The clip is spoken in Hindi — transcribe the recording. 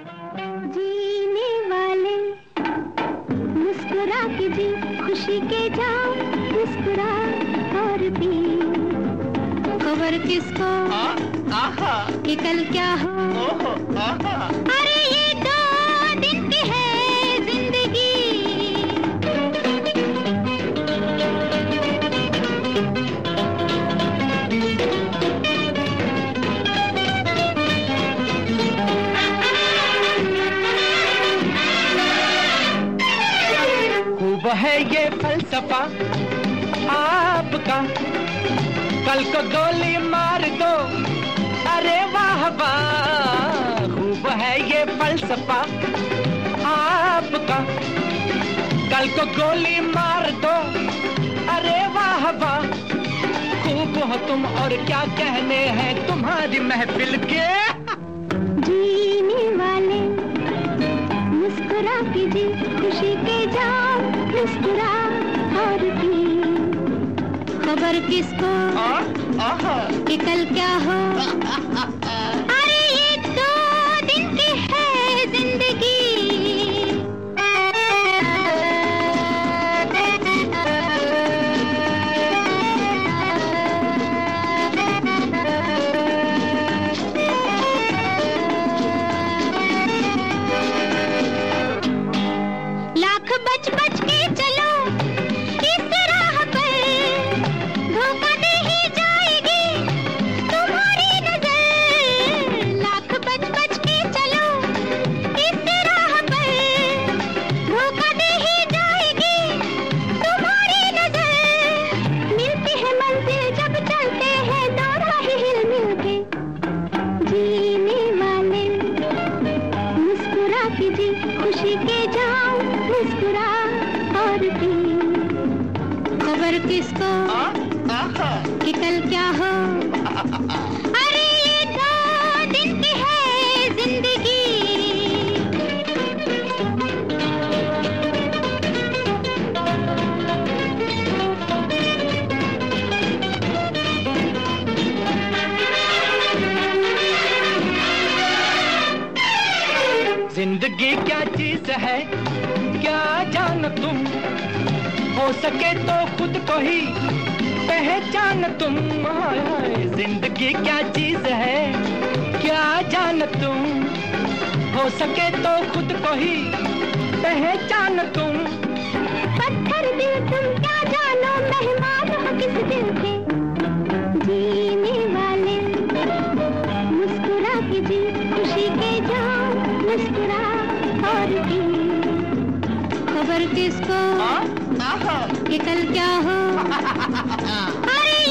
जीने वाले मुस्कुरा के जी, खुशी के जाओ मुस्कुरा और पी। खबर किसको कि कल क्या हो। अरे ये 2 दिन की है जिंदगी। खूब है ये फलसफा आपका, कल को गोली मार दो, अरे वाह वाह। खूब है ये फलसफा आपका, कल को गोली मार दो, अरे वाह वाह। खूब हो तुम और क्या कहने हैं तुम्हारी महफिल के। जीने वाले मुस्कुरा के जी, खुशी के जाओ मुस्कुरा और पी। खबर किसको कि कल क्या हो। अरे ये 2 दिन की है जिंदगी। लाख बच बच के चलो इस राह पर, धोखा दे ही जाएगी तुम्हारी नजर। लाख बच बच के चलो इस राह पर, धोखा दे ही जाएगी तुम्हारी नजर। मिलती है मंजिल जब चलते हैं 2 राहें हिल मिल के। जीने वाले मुस्कुरा के जी, खुशी के जाओ मुस्कुरा और पी। खबर किसको कि कल क्या हो। अरे ये 2 दिन की है जिंदगी। जिंदगी क्या चीज है क्या जान तुम, हो सके तो खुद को ही पहचान तुम। हाय हाय, जिंदगी क्या चीज है क्या जान तुम, हो सके तो खुद को ही पहचान तुम। पत्थर दिल तुम क्या जानो, मेहमान हो किस दिल के। जीने वाले मुस्कुरा के जी, खुशी के जाओ मुस्कुरा और पी। खबर किसको कि कल क्या हो। अरे